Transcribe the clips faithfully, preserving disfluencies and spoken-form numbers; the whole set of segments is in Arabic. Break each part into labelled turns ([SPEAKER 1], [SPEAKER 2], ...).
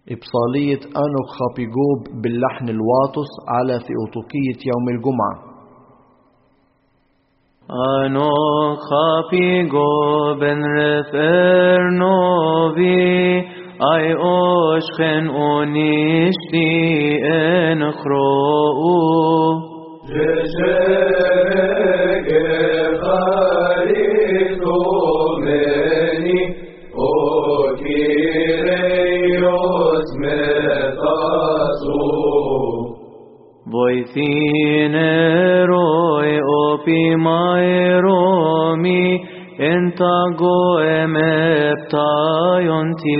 [SPEAKER 1] إبصالية أنوك خابيجوب باللحن الواطس على ثيوتوكية يوم الجمعة.
[SPEAKER 2] أنوك خابيجوب رفر نوبي أي أشخن أنشتي أنخرؤ
[SPEAKER 3] جشرك خالد مني أوكيريوس متاسو
[SPEAKER 2] Voithine roi opi mai romi entago emeptaion ti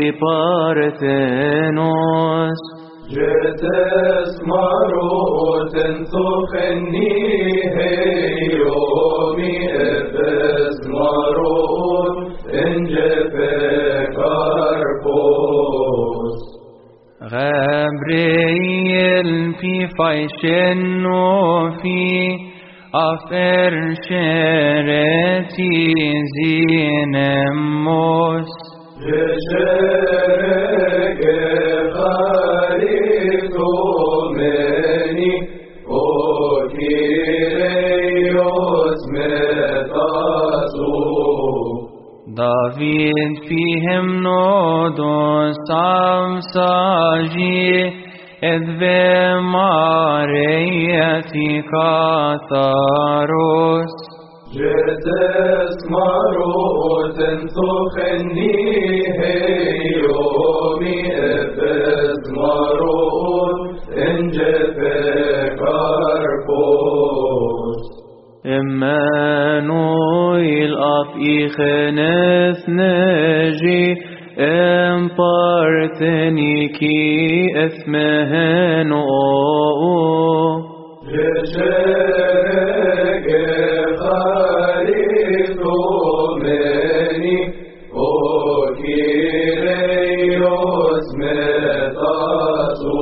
[SPEAKER 2] parthenos
[SPEAKER 3] جتس مروت تخني هيومي ابس مروت انجفك أربوس
[SPEAKER 2] Gabriel fi faishen fi afer shereti zinemos
[SPEAKER 3] جشرك خالد مني أوكيريوس متاسو
[SPEAKER 2] David fihem nodos samsaji edve mareyati katharos
[SPEAKER 3] جتس مروت تخني هيومي ابس مروت انجفك أربوس
[SPEAKER 2] Emmanuel af ichenes neji em partheniki esmehen o
[SPEAKER 3] جشرك خالد مني أوكيريوس متاسو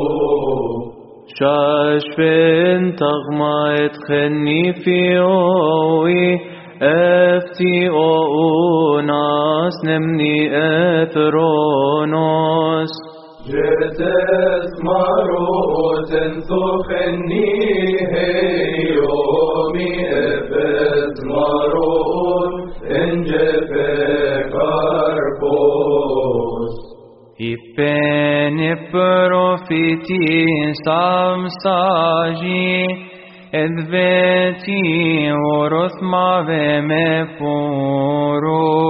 [SPEAKER 2] Shashven tagma etcheni fi owi efti o unas nemni ethronos
[SPEAKER 3] جتس مروت تخني هيومي ابس مروت انجفك أربوس
[SPEAKER 2] Ipene profiti samsaji edveti oros mave me puro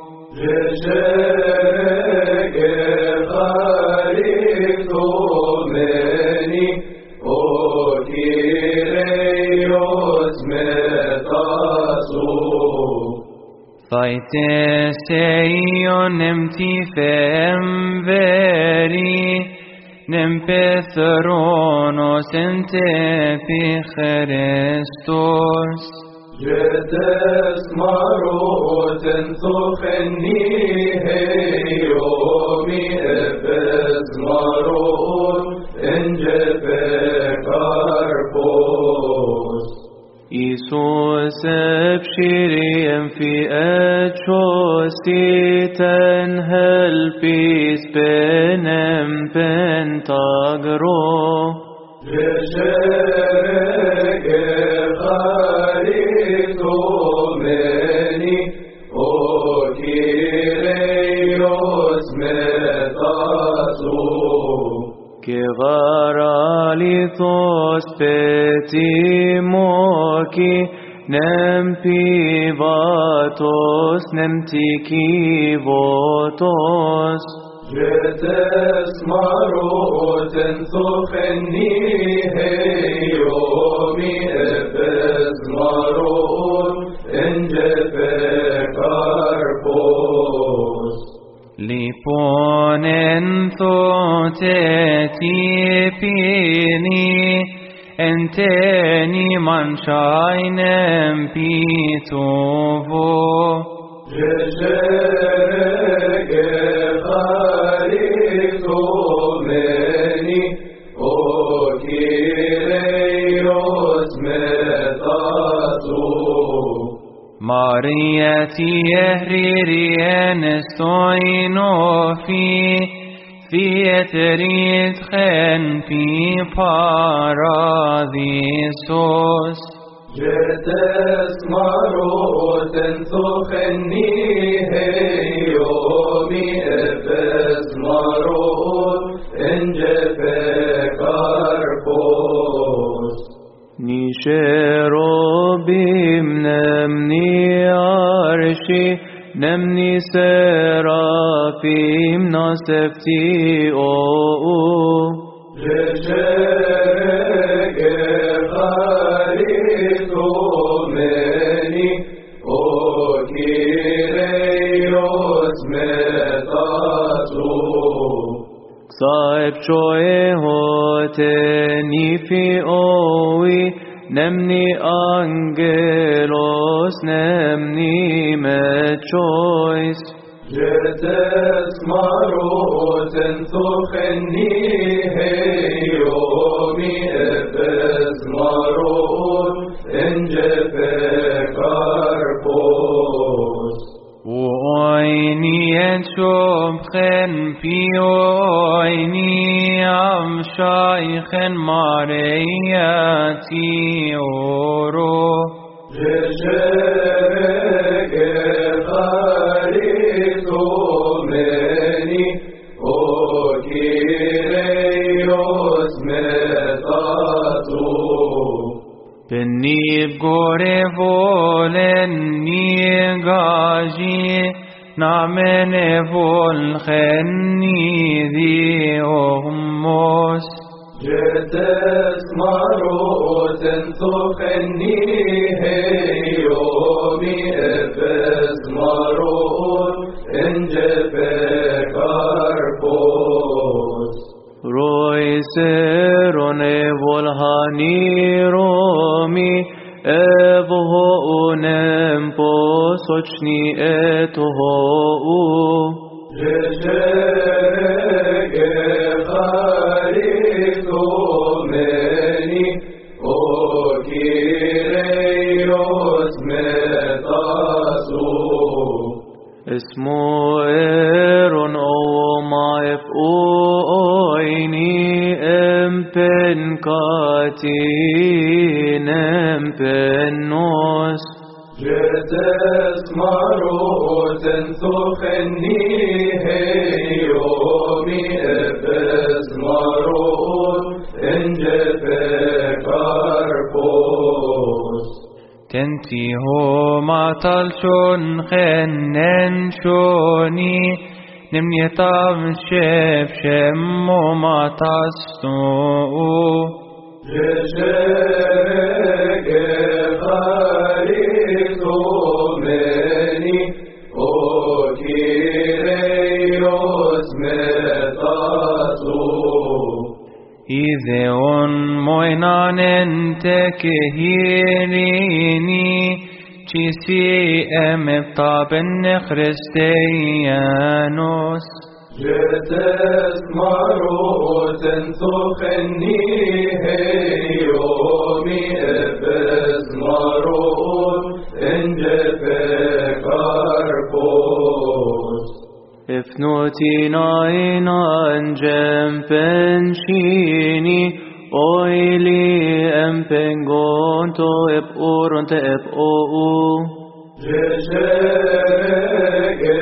[SPEAKER 3] جشرك خالد مني أوكيريوس متاسو
[SPEAKER 2] Thaites eion nemti fem veri nem pethronos ente pi Christos
[SPEAKER 3] جتس مروت تخني هيومي ابس مروت انجفك أربوس
[SPEAKER 2] Isus ebshiriem fi echostiten helpis penem pentagro
[SPEAKER 3] جشرك خالد مني أوكيريوس متاسو
[SPEAKER 2] Kevaralithos petimoki nem pivatos nem tikivotos
[SPEAKER 3] جتس مروت تخني هيومي ابس مروت انجفك أربوس
[SPEAKER 2] Liponen thoteti pini enteni manshainem pitovo
[SPEAKER 3] جشرك خالد مني أوكيريوس متاسو
[SPEAKER 2] Mariati ehriri enestoino fi fiet Jetrit chen pi paradisos.
[SPEAKER 3] Jetes maroten socheni heyomi efes marot enjefe karpos.
[SPEAKER 2] Nisherobim nemni arshi nemni serafim nasefti o.
[SPEAKER 3] Jecherege charito meni o kireios metatu.
[SPEAKER 2] Saib shoe hote nifi owi nemni angelos nemni mechois.
[SPEAKER 3] Jetes maroten socheni heyomi efes marot enjefe karpos.
[SPEAKER 2] Oini en shobchen pi oini am shaychen mareyati oro.
[SPEAKER 3] Jecherege charito meni o kireios metatu.
[SPEAKER 2] Benib gore volen nigaji namene volchen nidi ohmos.
[SPEAKER 3] Jetes maroten socheni heyomi efes marot enjefe karpos.
[SPEAKER 2] Roy serone volhani romi evho unem posochni etoho.
[SPEAKER 3] Jecherege charito meni o kireios metatu.
[SPEAKER 2] Esmo eron o maef oini empen katin empen nos.
[SPEAKER 3] Jetes maroten socheni heyomi efes marot enjefe karpos.
[SPEAKER 2] Tenti ho matal shon khenen shoni nimni tam shef shemmo matastu.
[SPEAKER 3] Jecherege charito meni o kireios metatu.
[SPEAKER 2] Ideon moinanen tekehirini chisi emeptaben Christianos.
[SPEAKER 3] Jetes maroten socheni heyomi efes marot enjefe karpos.
[SPEAKER 2] Ifnuti nainan jempen shini oili empen gonto ep uronte ep ou.
[SPEAKER 3] Jecherege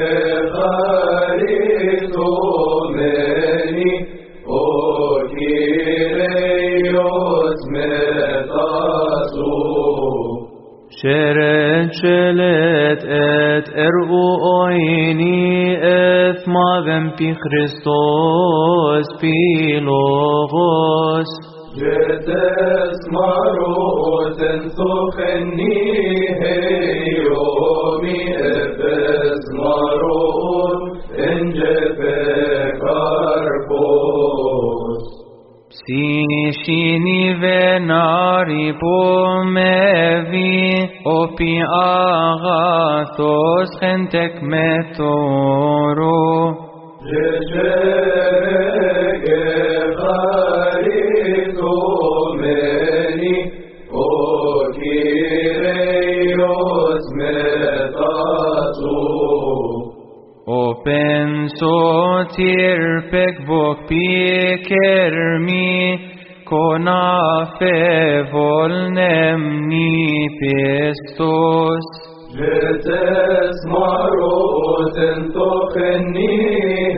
[SPEAKER 3] charito meni o kireios metatu.
[SPEAKER 2] Sheret shelet et eru oini eth mavem pi Christos pi logos.
[SPEAKER 3] Jetes maroten socheni heyomi efes marot enjefe karpos.
[SPEAKER 2] Si shini venari pomevi opi agathos gentek metoro.
[SPEAKER 3] Jecherege charito meni o kireios metatu.
[SPEAKER 2] O penso tirpek vok pi kermi konafe volnemni pistos.
[SPEAKER 3] جتس مروت انتو خني